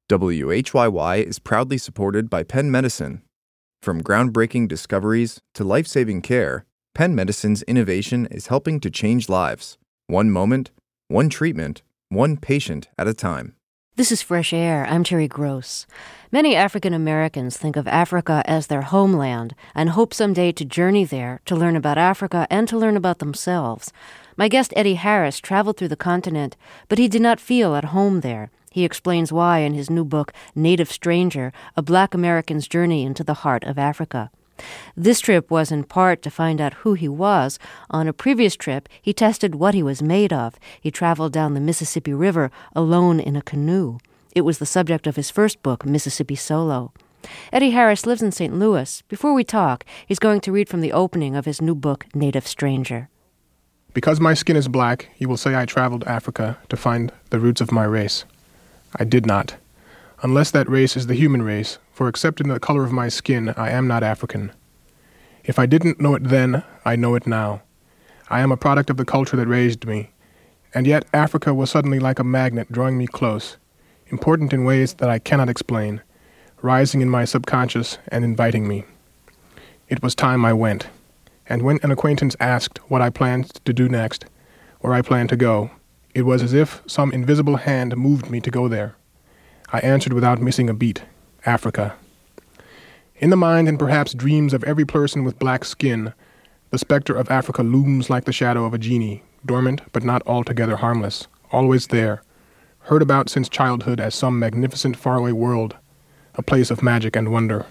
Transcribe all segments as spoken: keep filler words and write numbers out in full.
W H Y Y is proudly supported by Penn Medicine. From groundbreaking discoveries to life-saving care, Penn Medicine's innovation is helping to change lives, one moment, one treatment, one patient at a time. This is Fresh Air. I'm Terry Gross. Many African Americans think of Africa as their homeland and hope someday to journey there to learn about Africa and to learn about themselves. My guest Eddie Harris traveled through the continent, but he did not feel at home there. He explains why in his new book, Native Stranger, A Black American's Journey into the Heart of Africa. This trip was in part to find out who he was. On a previous trip, he tested what he was made of. He traveled down the Mississippi River alone in a canoe. It was the subject of his first book, Mississippi Solo. Eddie Harris lives in Saint Louis. Before we talk, he's going to read from the opening of his new book, Native Stranger. Because my skin is black, you will say I traveled Africa to find the roots of my race. I did not. Unless that race is the human race, for except in the color of my skin, I am not African. If I didn't know it then, I know it now. I am a product of the culture that raised me. And yet Africa was suddenly like a magnet drawing me close, important in ways that I cannot explain, rising in my subconscious and inviting me. It was time I went. And when an acquaintance asked what I planned to do next, where I planned to go, it was as if some invisible hand moved me to go there. I answered without missing a beat, Africa. In the mind and perhaps dreams of every person with black skin, the specter of Africa looms like the shadow of a genie, dormant but not altogether harmless, always there, heard about since childhood as some magnificent faraway world, a place of magic and wonder.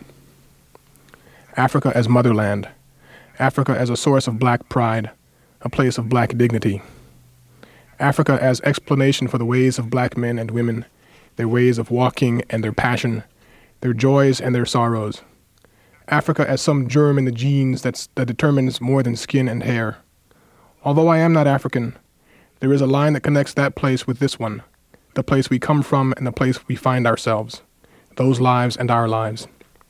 Africa as motherland, Africa as a source of black pride, a place of black dignity. Africa as explanation for the ways of black men and women, their ways of walking and their passion, their joys and their sorrows. Africa as some germ in the genes that's, that determines more than skin and hair. Although I am not African, there is a line that connects that place with this one, the place we come from and the place we find ourselves, those lives and our lives.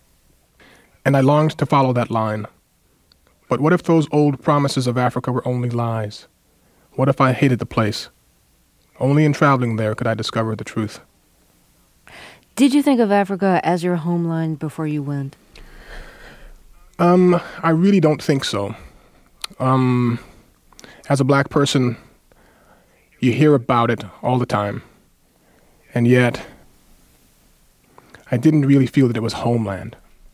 And I longed to follow that line. But what if those old promises of Africa were only lies? What if I hated the place? Only in traveling there could I discover the truth. Did you think of Africa as your homeland before you went? Um, I really don't think so. Um, as a black person, you hear about it all the time. And yet, I didn't really feel that it was homeland.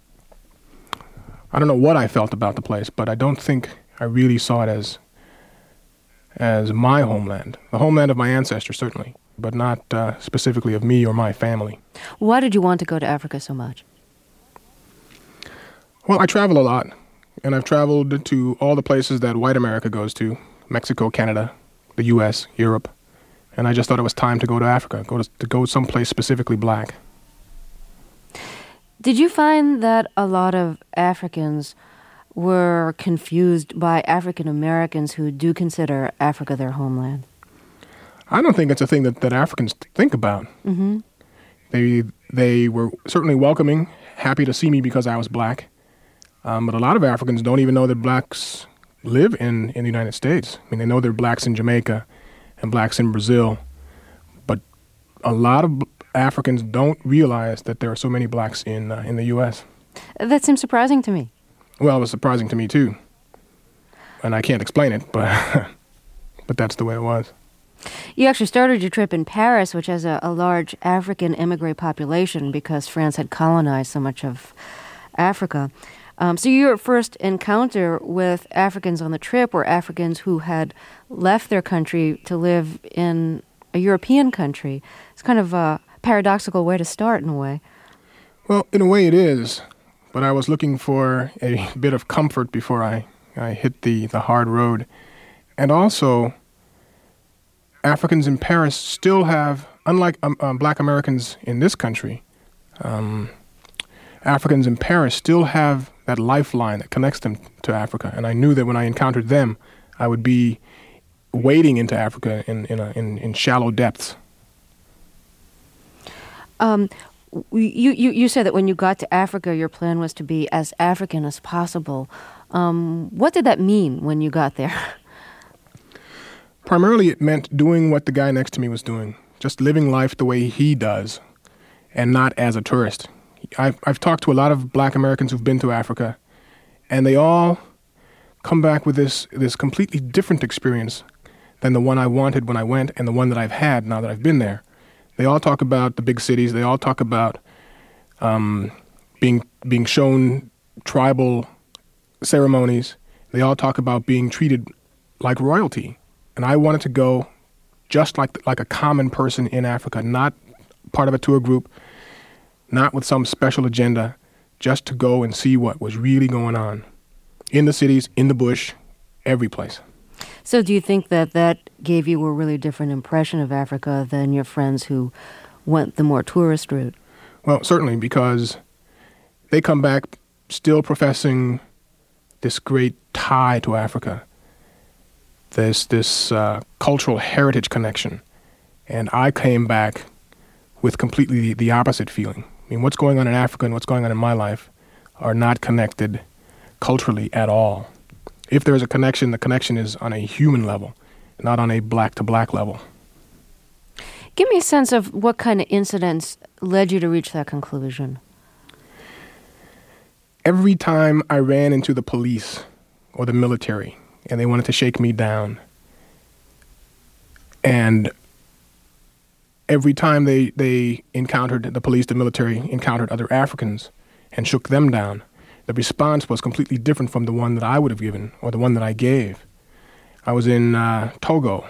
I don't know what I felt about the place, but I don't think I really saw it as as my homeland, the homeland of my ancestors, certainly, but not uh, specifically of me or my family. Why did you want to go to Africa so much? Well, I travel a lot, and I've traveled to all the places that white America goes to, Mexico, Canada, the U S, Europe, and I just thought it was time to go to Africa, go to, to go someplace specifically black. Did you find that a lot of Africans were confused by African Americans who do consider Africa their homeland? I don't think it's a thing that, that Africans think about. Mm-hmm. They they were certainly welcoming, happy to see me because I was black. Um, but a lot of Africans don't even know that blacks live in, in the United States. I mean, they know there are blacks in Jamaica and blacks in Brazil. But a lot of Africans don't realize that there are so many blacks in uh, in the U S. That seems surprising to me. Well, it was surprising to me, too. And I can't explain it, but but that's the way it was. You actually started your trip in Paris, which has a, a large African immigrant population because France had colonized so much of Africa. Um, so your first encounter with Africans on the trip were Africans who had left their country to live in a European country. It's kind of a paradoxical way to start, in a way. Well, in a way it is. But I was looking for a bit of comfort before I, I hit the, the hard road. And also, Africans in Paris still have, unlike um, um, black Americans in this country, um, Africans in Paris still have that lifeline that connects them to Africa. And I knew that when I encountered them, I would be wading into Africa in, in, a, in, in shallow depths. Um. You, you, you said that when you got to Africa, your plan was to be as African as possible. Um, what did that mean when you got there? Primarily, it meant doing what the guy next to me was doing, just living life the way he does, and not as a tourist. I've, I've talked to a lot of black Americans who've been to Africa, and they all come back with this, this completely different experience than the one I wanted when I went and the one that I've had now that I've been there. They all talk about the big cities. They all talk about um, being being shown tribal ceremonies. They all talk about being treated like royalty. And I wanted to go just like like a common person in Africa, not part of a tour group, not with some special agenda, just to go and see what was really going on in the cities, in the bush, every place. So do you think that that gave you a really different impression of Africa than your friends who went the more tourist route? Well, certainly, because they come back still professing this great tie to Africa, this, this uh, cultural heritage connection. And I came back with completely the, the opposite feeling. I mean, what's going on in Africa and what's going on in my life are not connected culturally at all. If there's a connection, the connection is on a human level, not on a black-to-black level. Give me a sense of what kind of incidents led you to reach that conclusion. Every time I ran into the police or the military and they wanted to shake me down, and every time they, they encountered, the police, the military encountered other Africans and shook them down, the response was completely different from the one that I would have given or the one that I gave. I was in uh, Togo,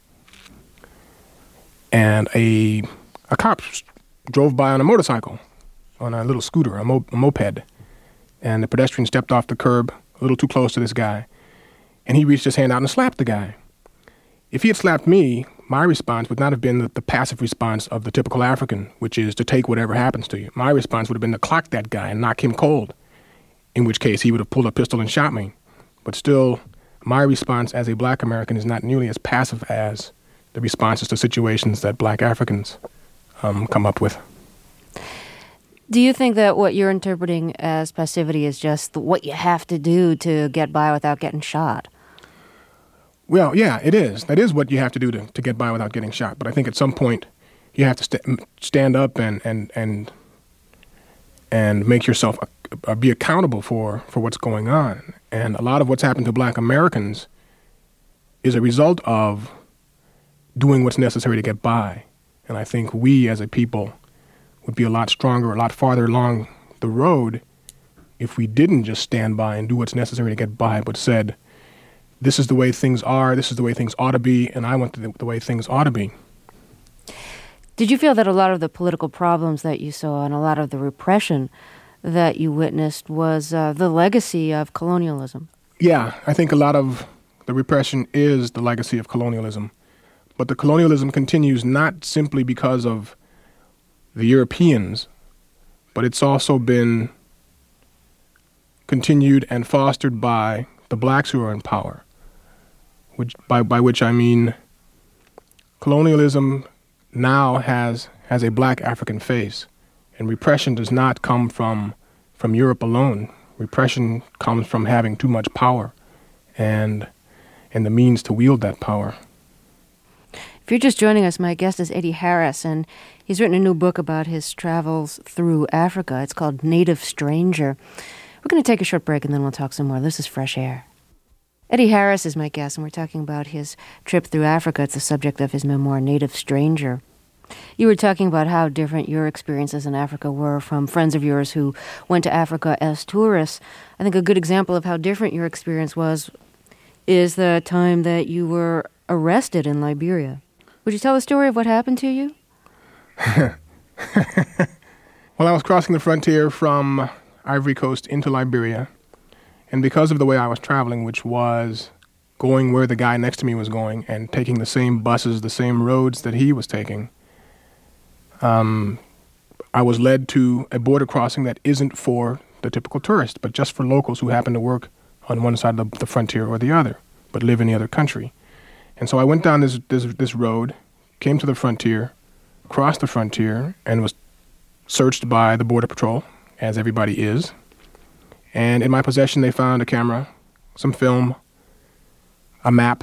and a a cop drove by on a motorcycle, on a little scooter, a, mo- a moped, and the pedestrian stepped off the curb a little too close to this guy, and he reached his hand out and slapped the guy. If he had slapped me, my response would not have been the, the passive response of the typical African, which is to take whatever happens to you. My response would have been to clock that guy and knock him cold, in which case he would have pulled a pistol and shot me. But still, my response as a black American is not nearly as passive as the responses to situations that black Africans um, come up with. Do you think that what you're interpreting as passivity is just what you have to do to get by without getting shot? Well, yeah, it is. That is what you have to do to, to get by without getting shot. But I think at some point you have to st- stand up and and and and make yourself uh, be accountable for, for what's going on. And a lot of what's happened to black Americans is a result of doing what's necessary to get by. And I think we as a people would be a lot stronger, a lot farther along the road if we didn't just stand by and do what's necessary to get by, but said, this is the way things are, this is the way things ought to be, and I want the, the way things ought to be. Did you feel that a lot of the political problems that you saw and a lot of the repression that you witnessed was uh, the legacy of colonialism? Yeah, I think a lot of the repression is the legacy of colonialism. But the colonialism continues not simply because of the Europeans, but it's also been continued and fostered by the blacks who are in power, which by, by which I mean colonialism now has has a black African face, and repression does not come from from Europe alone. Repression comes from having too much power and and the means to wield that power. If you're just joining us, my guest is Eddie Harris, and he's written a new book about his travels through Africa. It's called Native Stranger. We're going to take a short break, and then we'll talk some more. This is Fresh Air. Eddie Harris is my guest, and we're talking about his trip through Africa. It's the subject of his memoir, Native Stranger. You were talking about how different your experiences in Africa were from friends of yours who went to Africa as tourists. I think a good example of how different your experience was is the time that you were arrested in Liberia. Would you tell the story of what happened to you? Well, I was crossing the frontier from Ivory Coast into Liberia, and because of the way I was traveling, which was going where the guy next to me was going and taking the same buses, the same roads that he was taking, um, I was led to a border crossing that isn't for the typical tourist, but just for locals who happen to work on one side of the, the frontier or the other, but live in the other country. And so I went down this, this this road, came to the frontier, crossed the frontier, and was searched by the Border Patrol, as everybody is. And in my possession, they found a camera, some film, a map,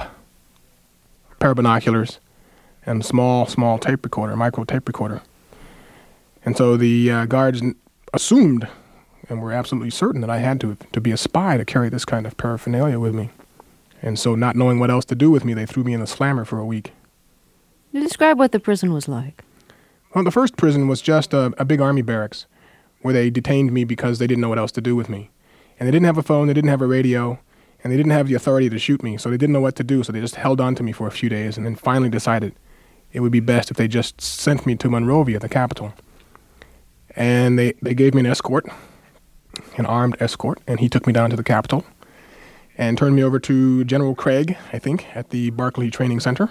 a pair of binoculars, and a small, small tape recorder, a micro tape recorder. And so the uh, guards n- assumed and were absolutely certain that I had to to be a spy to carry this kind of paraphernalia with me. And so not knowing what else to do with me, they threw me in the slammer for a week. Describe what the prison was like. Well, the first prison was just a, a big army barracks where they detained me because they didn't know what else to do with me. And they didn't have a phone, they didn't have a radio, and they didn't have the authority to shoot me, so they didn't know what to do, so they just held on to me for a few days and then finally decided it would be best if they just sent me to Monrovia, the capital. And they, they gave me an escort, an armed escort, and he took me down to the capital and turned me over to General Craig, I think, at the Barclay Training Center,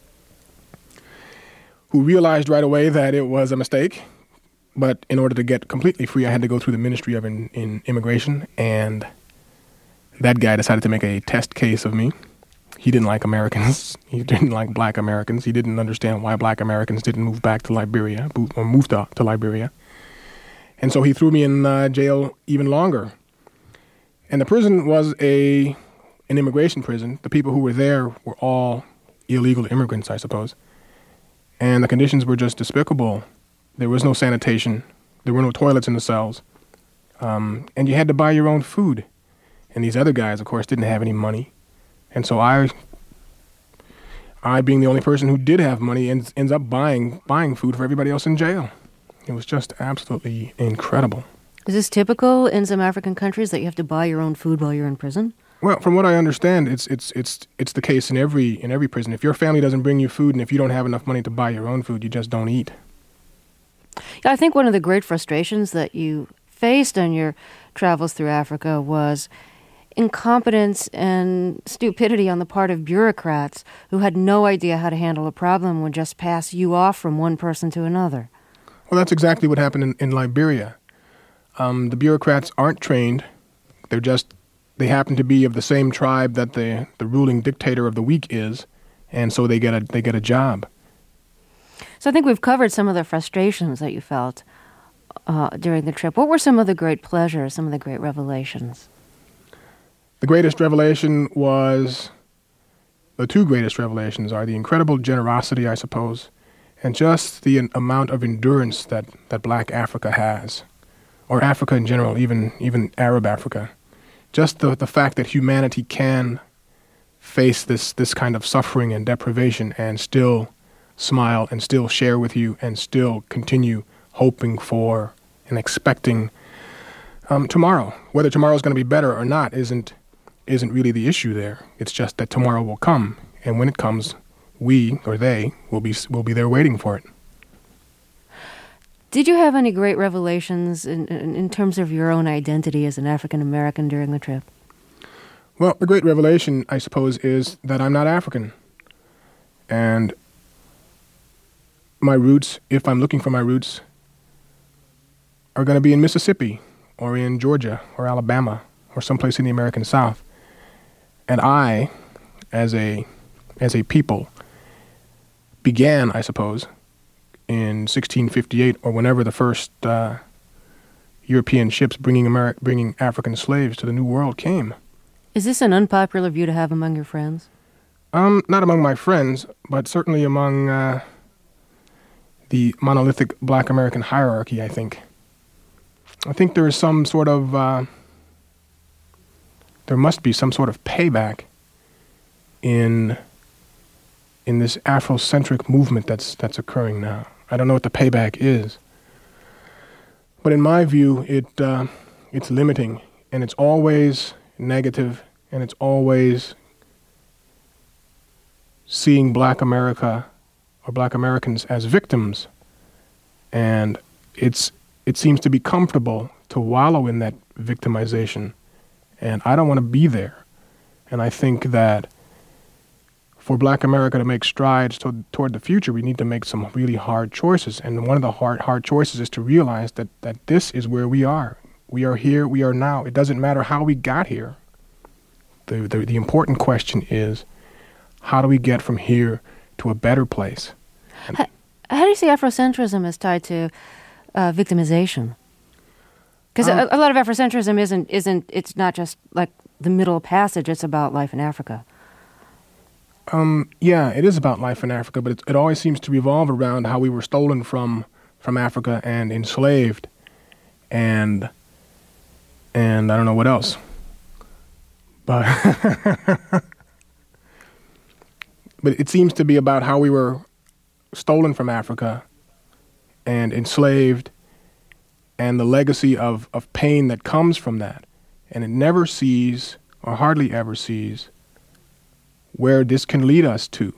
who realized right away that it was a mistake. But in order to get completely free, I had to go through the Ministry of in, in Immigration, and that guy decided to make a test case of me. He didn't like Americans. He didn't like black Americans. He didn't understand why black Americans didn't move back to Liberia, or moved to, to Liberia. And so he threw me in uh, jail even longer. And the prison was a an immigration prison. The people who were there were all illegal immigrants, I suppose. And the conditions were just despicable. There was no sanitation. There were no toilets in the cells. Um, and you had to buy your own food. And these other guys, of course, didn't have any money. And so I, I being the only person who did have money, ends, ends up buying buying food for everybody else in jail. It was just absolutely incredible. Is this typical in some African countries that you have to buy your own food while you're in prison? Well, from what I understand, it's it's it's it's the case in every in every prison. If your family doesn't bring you food, and if you don't have enough money to buy your own food, you just don't eat. Yeah, I think one of the great frustrations that you faced on your travels through Africa was incompetence and stupidity on the part of bureaucrats who had no idea how to handle a problem and would just pass you off from one person to another. Well, that's exactly what happened in, in Liberia. Um, the bureaucrats aren't trained. They're just, they happen to be of the same tribe that the, the ruling dictator of the week is, and so they get a they get a job. So I think we've covered some of the frustrations that you felt uh, during the trip. What were some of the great pleasures, some of the great revelations? The greatest revelation was, the two greatest revelations are the incredible generosity, I suppose, and just the amount of endurance that, that black Africa has, or Africa in general, even even Arab Africa. Just the, the fact that humanity can face this, this kind of suffering and deprivation and still smile and still share with you and still continue hoping for and expecting um, tomorrow. Whether tomorrow is going to be better or not isn't isn't really the issue there. It's just that tomorrow will come, and when it comes, we or they will be will be there waiting for it. Did you have any great revelations in, in, in terms of your own identity as an African American during the trip? Well, the great revelation, I suppose, is that I'm not African. And my roots, if I'm looking for my roots, are going to be in Mississippi or in Georgia or Alabama or someplace in the American South. And I, as a as a people, began, I suppose, in sixteen fifty-eight or whenever the first uh, European ships bringing Ameri- bringing African slaves to the New World came. Is this an unpopular view to have among your friends? Um, not among my friends, but certainly among uh, the monolithic black American hierarchy, I think. I think there is some sort of, uh, there must be some sort of payback in in this Afrocentric movement that's that's occurring now. I don't know what the payback is. But in my view, it uh, it's limiting, and it's always negative, and it's always seeing black America or black Americans as victims. And it's it seems to be comfortable to wallow in that victimization. And I don't want to be there. And I think that for black America to make strides to, toward the future, we need to make some really hard choices. And one of the hard hard choices is to realize that, that this is where we are. We are here, we are now. It doesn't matter how we got here. The, the, the important question is, how do we get from here to a better place? How, how do you see Afrocentrism as tied to uh, victimization? Because um, a, a lot of Afrocentrism isn't, isn't, it's not just like the middle passage, it's about life in Africa. Um, yeah, it is about life in Africa, but it, it always seems to revolve around how we were stolen from from Africa and enslaved, and and I don't know what else. But but it seems to be about how we were stolen from Africa and enslaved, and the legacy of, of pain that comes from that. And it never sees, or hardly ever sees, where this can lead us to.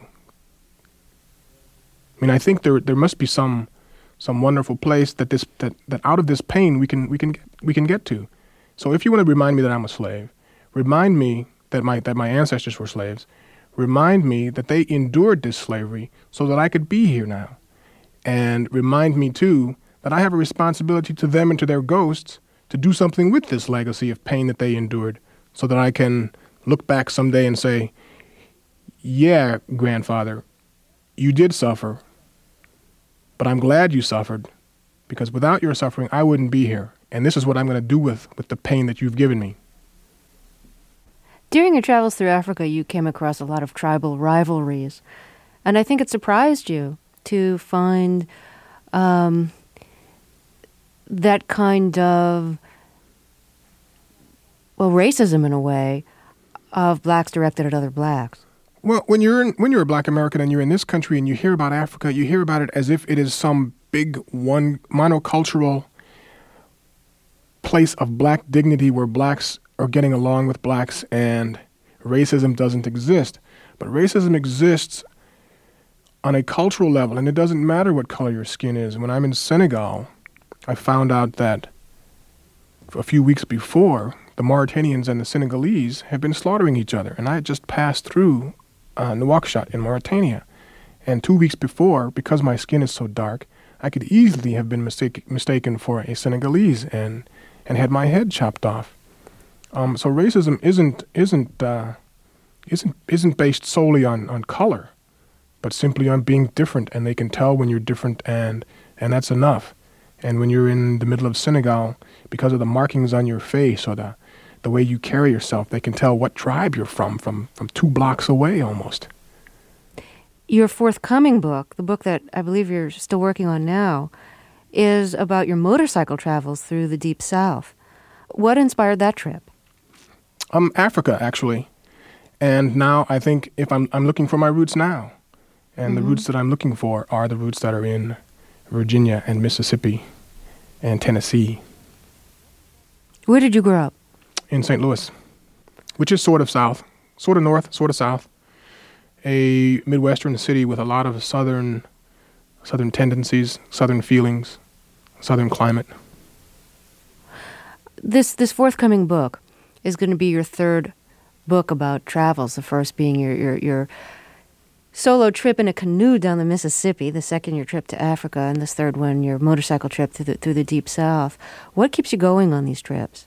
I mean, I think there there must be some some wonderful place that this that, that out of this pain we can we can we can get to. So if you want to remind me that I'm a slave, remind me that my that my ancestors were slaves, remind me that they endured this slavery so that I could be here now. And remind me, too, that I have a responsibility to them and to their ghosts to do something with this legacy of pain that they endured so that I can look back someday and say, yeah, grandfather, you did suffer, but I'm glad you suffered, because without your suffering, I wouldn't be here. And this is what I'm going to do with, with the pain that you've given me. During your travels through Africa, you came across a lot of tribal rivalries, and I think it surprised you to find um, that kind of, well, racism in a way, of blacks directed at other blacks. Well, when you're in, when you're a black American and you're in this country and you hear about Africa, you hear about it as if it is some big one monocultural place of black dignity where blacks are getting along with blacks and racism doesn't exist. But racism exists on a cultural level, and it doesn't matter what color your skin is. When I'm in Senegal, I found out that a few weeks before, the Mauritanians and the Senegalese have been slaughtering each other. And I had just passed through uh, Nouakchott in Mauritania. And two weeks before, because my skin is so dark, I could easily have been mistake, mistaken for a Senegalese and and had my head chopped off. Um, so racism isn't isn't uh, isn't isn't based solely on, on color, but simply on being different, and they can tell when you're different, and and that's enough. And when you're in the middle of Senegal, because of the markings on your face or the the way you carry yourself, they can tell what tribe you're from from from two blocks away almost. Your forthcoming book, the book that I believe you're still working on now, is about your motorcycle travels through the Deep South. What inspired that trip? Um, Africa, actually. And now I think if I'm I'm looking for my roots now. And mm-hmm. the roots that I'm looking for are the roots that are in Virginia and Mississippi and Tennessee. Where did you grow up? In Saint Louis, which is sort of south, sort of north, sort of south. A Midwestern city with a lot of southern southern tendencies, southern feelings, southern climate. This this forthcoming book is going to be your third book about travels, the first being your, your, your solo trip in a canoe down the Mississippi, the second your trip to Africa, and this third one, your motorcycle trip through the, through the Deep South. What keeps you going on these trips?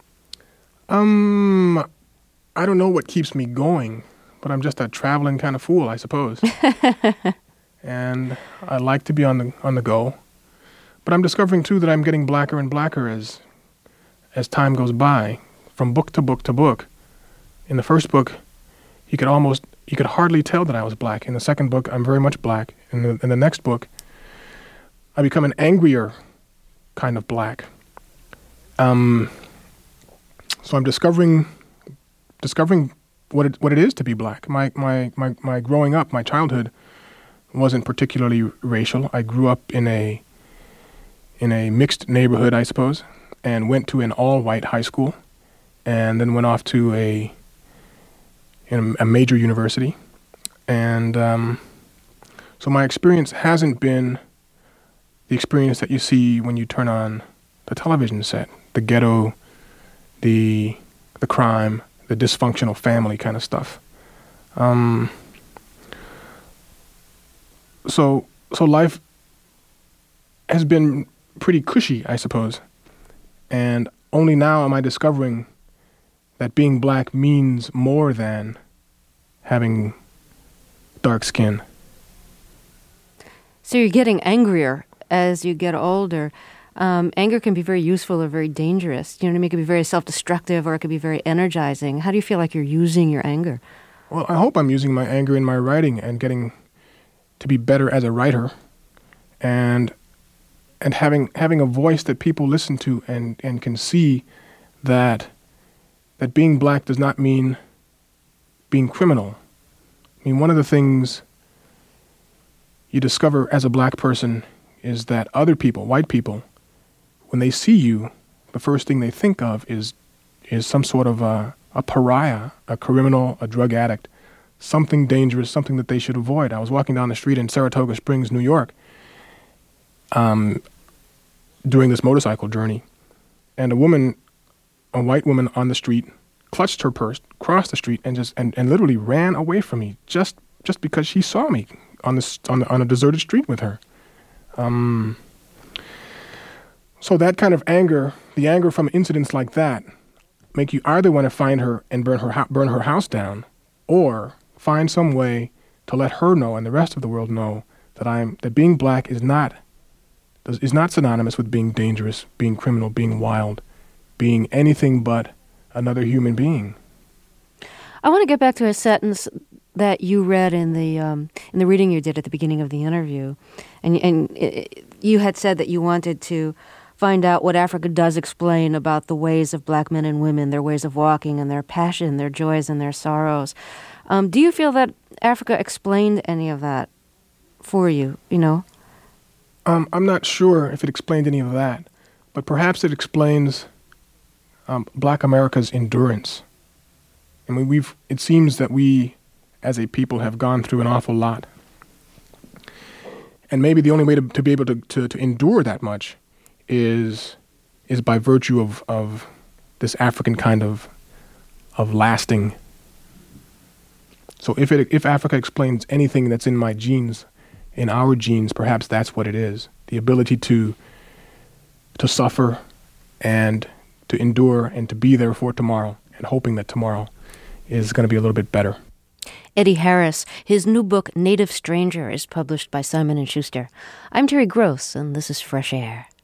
Um, I don't know what keeps me going, but I'm just a traveling kind of fool, I suppose. And I like to be on the on the go. But I'm discovering, too, that I'm getting blacker and blacker as as time goes by, from book to book to book. In the first book, you could almost, you could hardly tell that I was black. In the second book, I'm very much black. In the, in the next book, I become an angrier kind of black. Um, so I'm discovering discovering what it, what it is to be black. My, my, my, my growing up, my childhood, wasn't particularly racial. I grew up in a in a mixed neighborhood, I suppose, and went to an all-white high school, and then went off to a in a major university. And um, so my experience hasn't been the experience that you see when you turn on the television set, the ghetto, the the crime, the dysfunctional family kind of stuff. Um, so so life has been pretty cushy, I suppose. And only now am I discovering that being black means more than having dark skin. So you're getting angrier as you get older. Um, anger can be very useful or very dangerous. You know what I mean? It can be very self-destructive, or it can be very energizing. How do you feel like you're using your anger? Well, I hope I'm using my anger in my writing and getting to be better as a writer. And and having having a voice that people listen to and, and can see that that being black does not mean being criminal. I mean, one of the things you discover as a black person is that other people, white people, when they see you, the first thing they think of is is some sort of a, a pariah, a criminal, a drug addict, something dangerous, something that they should avoid. I was walking down the street in Saratoga Springs, New York, um, during this motorcycle journey, and a woman, a white woman on the street, clutched her purse, crossed the street, and just and, and literally ran away from me just just because she saw me on this on the, on a deserted street with her. Um, so that kind of anger, the anger from incidents like that, make you either want to find her and burn her ho- burn her house down, or find some way to let her know and the rest of the world know that I'm that being black is not is not synonymous with being dangerous, being criminal, being wild, being anything but another human being. I want to get back to a sentence that you read in the um, in the reading you did at the beginning of the interview, and and it, you had said that you wanted to find out what Africa does explain about the ways of black men and women, their ways of walking and their passion, their joys and their sorrows. Um, do you feel that Africa explained any of that for you? You know, um, I'm not sure if it explained any of that, but perhaps it explains um, Black America's endurance. I mean, we've. It seems that we, as a people, have gone through an awful lot, and maybe the only way to, to be able to, to, to endure that much is is by virtue of, of this African kind of of lasting. So if it if Africa explains anything that's in my genes, in our genes, perhaps that's what it is: the ability to to suffer and to endure and to be there for tomorrow, and hoping that tomorrow is going to be a little bit better. Eddie Harris. His new book, Native Stranger, is published by Simon and Schuster. I'm Terry Gross, and this is Fresh Air.